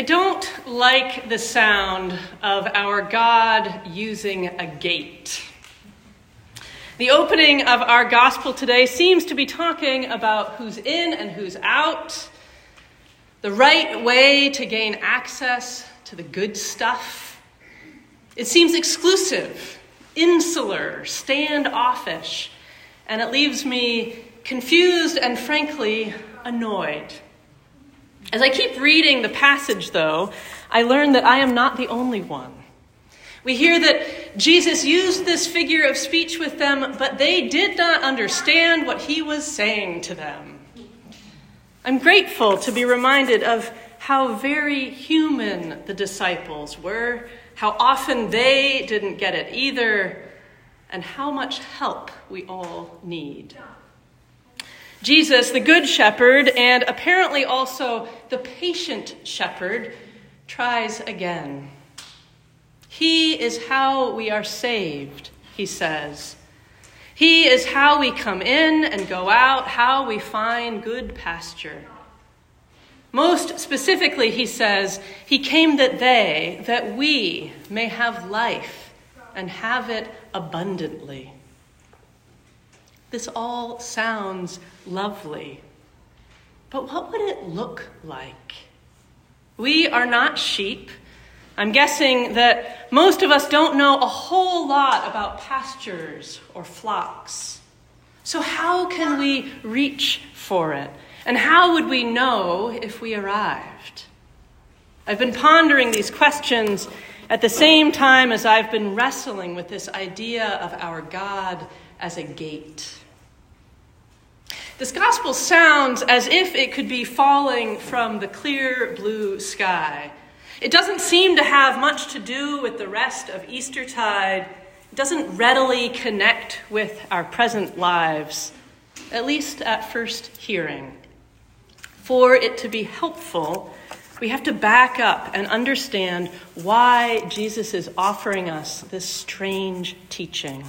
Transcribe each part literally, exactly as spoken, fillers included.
I don't like the sound of our God using a gate. The opening of our gospel today seems to be talking about who's in and who's out, the right way to gain access to the good stuff. It seems exclusive, insular, standoffish, and it leaves me confused and frankly annoyed. As I keep reading the passage, though, I learn that I am not the only one. We hear that Jesus used this figure of speech with them, but they did not understand what he was saying to them. I'm grateful to be reminded of how very human the disciples were, how often they didn't get it either, and how much help we all need. Jesus, the good shepherd, and apparently also the patient shepherd, tries again. He is how we are saved, he says. He is how we come in and go out, how we find good pasture. Most specifically, he says, he came that they, that we may have life and have it abundantly. This all sounds lovely, but what would it look like? We are not sheep. I'm guessing that most of us don't know a whole lot about pastures or flocks. So how can we reach for it? And how would we know if we arrived? I've been pondering these questions at the same time as I've been wrestling with this idea of our God as a gate. This gospel sounds as if it could be falling from the clear blue sky. It doesn't seem to have much to do with the rest of Eastertide. It doesn't readily connect with our present lives, at least at first hearing. For it to be helpful, we have to back up and understand why Jesus is offering us this strange teaching.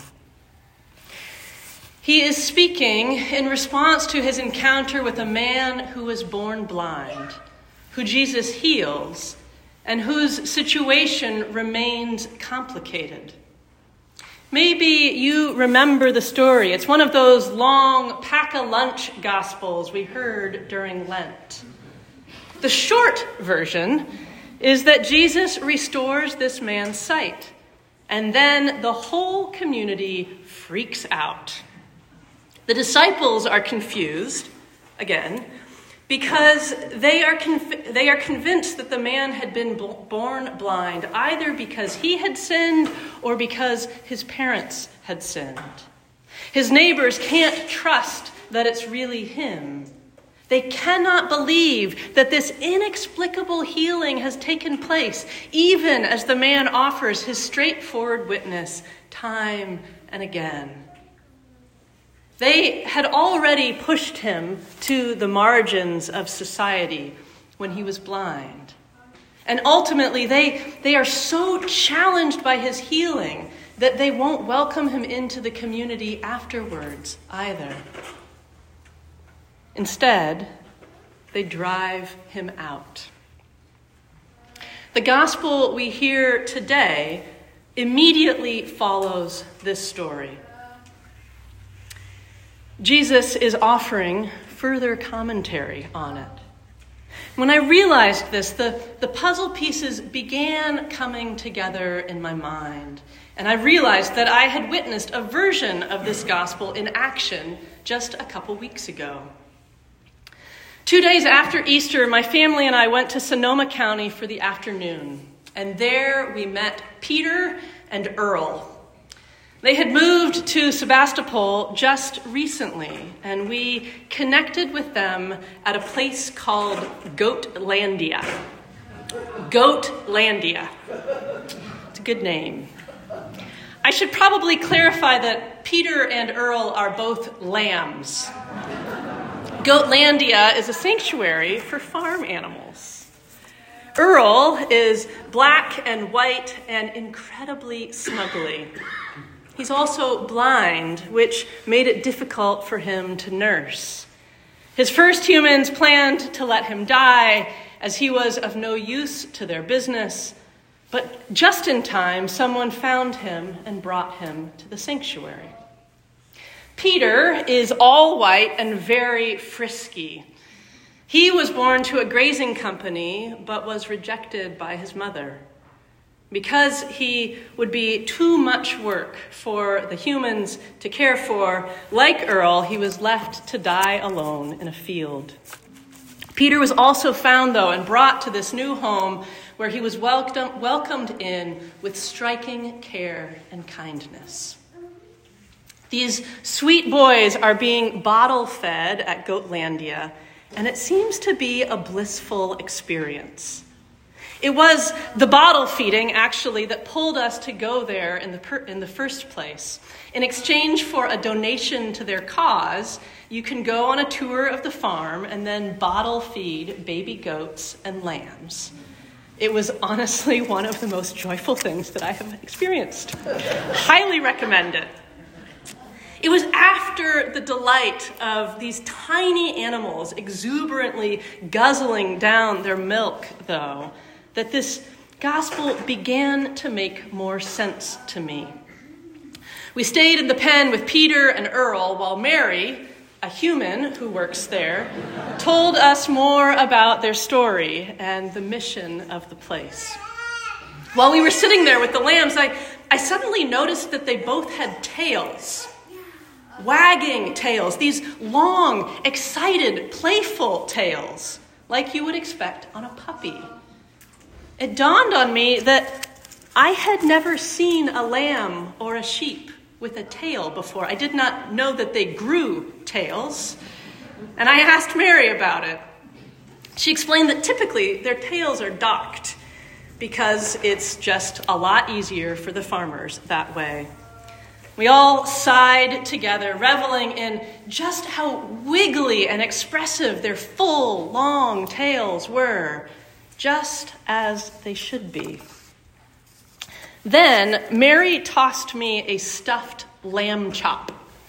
He is speaking in response to his encounter with a man who was born blind, who Jesus heals, and whose situation remains complicated. Maybe you remember the story. It's one of those long pack-a-lunch gospels we heard during Lent. The short version is that Jesus restores this man's sight, and then the whole community freaks out. The disciples are confused, again, because they are conv- they are convinced that the man had been b- born blind, either because he had sinned or because his parents had sinned. His neighbors can't trust that it's really him. They cannot believe that this inexplicable healing has taken place, even as the man offers his straightforward witness time and again. They had already pushed him to the margins of society when he was blind. And ultimately, they, they are so challenged by his healing that they won't welcome him into the community afterwards either. Instead, they drive him out. The gospel we hear today immediately follows this story. Jesus is offering further commentary on it. When I realized this, the, the puzzle pieces began coming together in my mind. And I realized that I had witnessed a version of this gospel in action just a couple weeks ago. Two days after Easter, my family and I went to Sonoma County for the afternoon. And there we met Peter and Earl. They had moved to Sebastopol just recently, and we connected with them at a place called Goatlandia. Goatlandia. It's a good name. I should probably clarify that Peter and Earl are both lambs. Goatlandia is a sanctuary for farm animals. Earl is black and white and incredibly snuggly. He's also blind, which made it difficult for him to nurse. His first humans planned to let him die, as he was of no use to their business. But just in time, someone found him and brought him to the sanctuary. Peter is all white and very frisky. He was born to a grazing company, but was rejected by his mother. Because he would be too much work for the humans to care for, like Earl, he was left to die alone in a field. Peter was also found, though, and brought to this new home where he was welcome, welcomed in with striking care and kindness. These sweet boys are being bottle-fed at Goatlandia, and it seems to be a blissful experience. It was the bottle feeding, actually, that pulled us to go there in the per- in the first place. In exchange for a donation to their cause, you can go on a tour of the farm and then bottle feed baby goats and lambs. It was honestly one of the most joyful things that I have experienced. Highly recommend it. It was after the delight of these tiny animals exuberantly guzzling down their milk, though, that this gospel began to make more sense to me. We stayed in the pen with Peter and Earl while Mary, a human who works there, told us more about their story and the mission of the place. While we were sitting there with the lambs, I, I suddenly noticed that they both had tails. Wagging tails, these long, excited, playful tails, like you would expect on a puppy. It dawned on me that I had never seen a lamb or a sheep with a tail before. I did not know that they grew tails, and I asked Mary about it. She explained that typically their tails are docked because it's just a lot easier for the farmers that way. We all sighed together, reveling in just how wiggly and expressive their full, long tails were, just as they should be. Then Mary tossed me a stuffed lamb chop.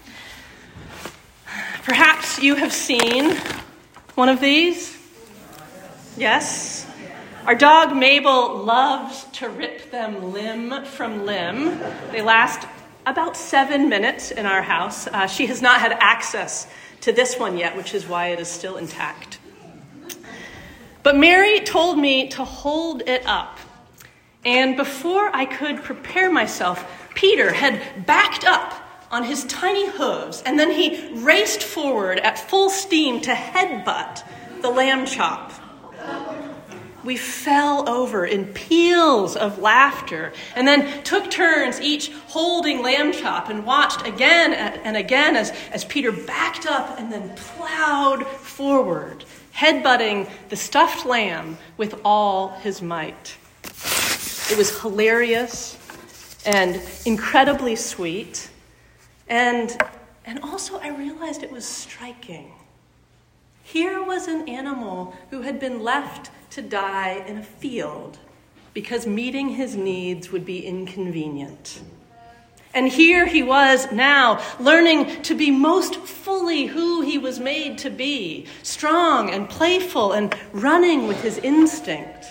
Perhaps you have seen one of these? Yes? Our dog Mabel loves to rip them limb from limb. They last about seven minutes in our house. Uh, she has not had access to this one yet, which is why it is still intact. But Mary told me to hold it up. And before I could prepare myself, Peter had backed up on his tiny hooves, and then he raced forward at full steam to headbutt the lamb chop. We fell over in peals of laughter and then took turns each holding lamb chop and watched again and again as, as Peter backed up and then plowed forward, headbutting the stuffed lamb with all his might. It was hilarious and incredibly sweet, and, and also I realized it was striking. Here was an animal who had been left to die in a field because meeting his needs would be inconvenient. And here he was now, learning to be most fully who he was made to be, strong and playful and running with his instinct.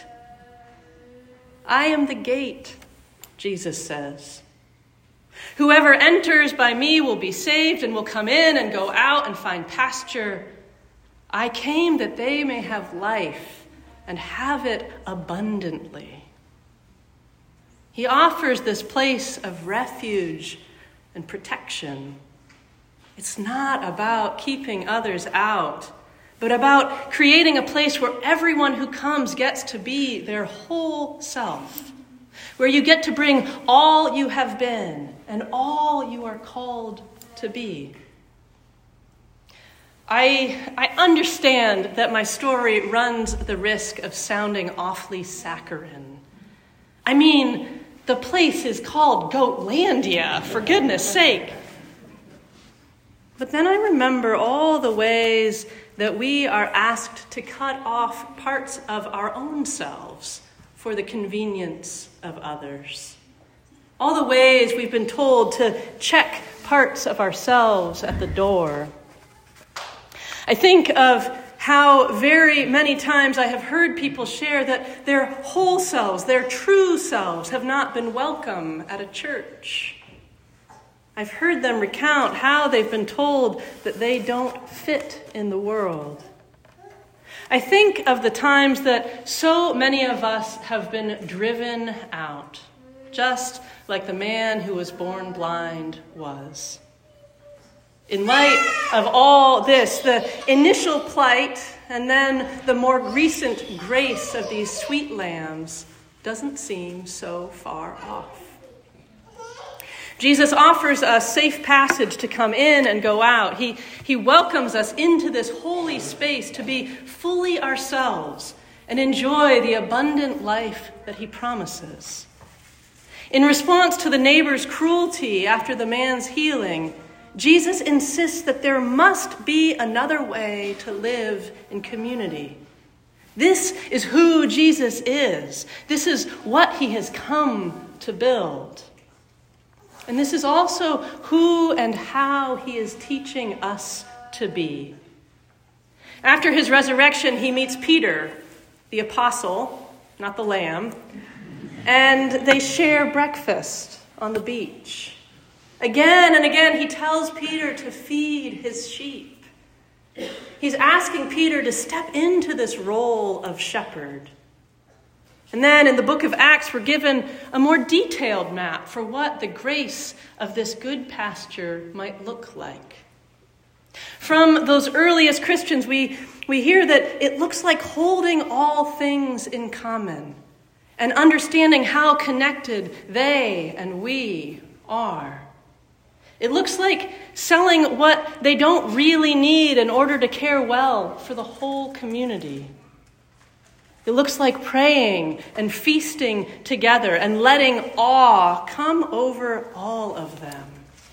I am the gate, Jesus says. Whoever enters by me will be saved and will come in and go out and find pasture. I came that they may have life and have it abundantly. He offers this place of refuge and protection. It's not about keeping others out, but about creating a place where everyone who comes gets to be their whole self, where you get to bring all you have been and all you are called to be. I, I understand that my story runs the risk of sounding awfully saccharine. I mean, the place is called Goatlandia, for goodness sake. But then I remember all the ways that we are asked to cut off parts of our own selves for the convenience of others. All the ways we've been told to check parts of ourselves at the door. I think of how very many times I have heard people share that their whole selves, their true selves, have not been welcome at a church. I've heard them recount how they've been told that they don't fit in the world. I think of the times that so many of us have been driven out, just like the man who was born blind was. In light of all this, the initial plight and then the more recent grace of these sweet lambs doesn't seem so far off. Jesus offers us safe passage to come in and go out. He, he welcomes us into this holy space to be fully ourselves and enjoy the abundant life that he promises. In response to the neighbor's cruelty after the man's healing, Jesus insists that there must be another way to live in community. This is who Jesus is. This is what he has come to build. And this is also who and how he is teaching us to be. After his resurrection, he meets Peter, the apostle, not the lamb, and they share breakfast on the beach. Again and again, he tells Peter to feed his sheep. He's asking Peter to step into this role of shepherd. And then in the book of Acts, we're given a more detailed map for what the grace of this good pasture might look like. From those earliest Christians, we, we hear that it looks like holding all things in common and understanding how connected they and we are. It looks like selling what they don't really need in order to care well for the whole community. It looks like praying and feasting together and letting awe come over all of them.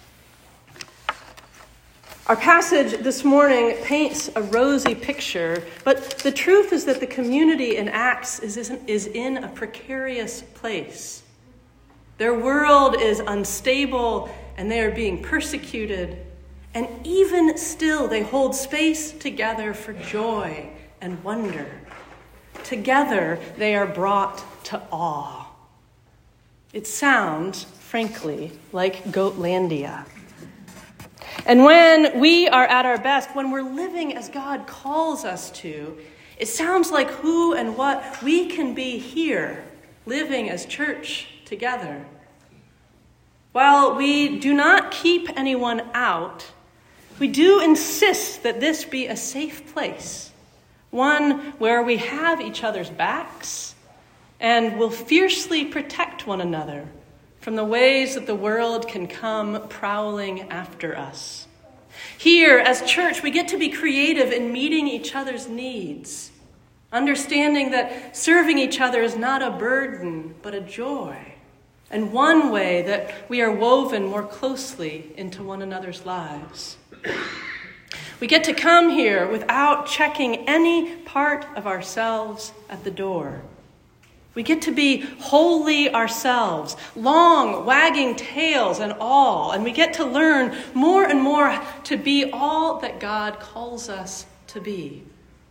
Our passage this morning paints a rosy picture, but the truth is that the community in Acts is, is in a precarious place. Their world is unstable and they are being persecuted, and even still they hold space together for joy and wonder. Together, they are brought to awe. It sounds, frankly, like Goatlandia. And when we are at our best, when we're living as God calls us to, it sounds like who and what we can be here, living as church together. While we do not keep anyone out, we do insist that this be a safe place. One where we have each other's backs and will fiercely protect one another from the ways that the world can come prowling after us. Here, as church, we get to be creative in meeting each other's needs, understanding that serving each other is not a burden, but a joy, and one way that we are woven more closely into one another's lives. We get to come here without checking any part of ourselves at the door. We get to be wholly ourselves, long, wagging tails and all, and we get to learn more and more to be all that God calls us to be.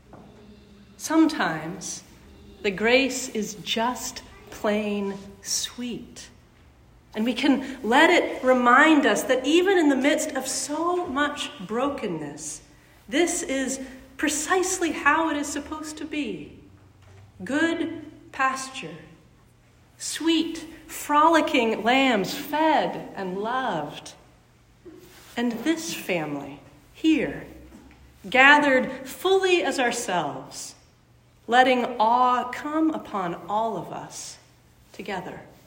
Sometimes the grace is just plain sweet. And we can let it remind us that even in the midst of so much brokenness, this is precisely how it is supposed to be. Good pasture, sweet, frolicking lambs fed and loved. And this family here, gathered fully as ourselves, letting awe come upon all of us together.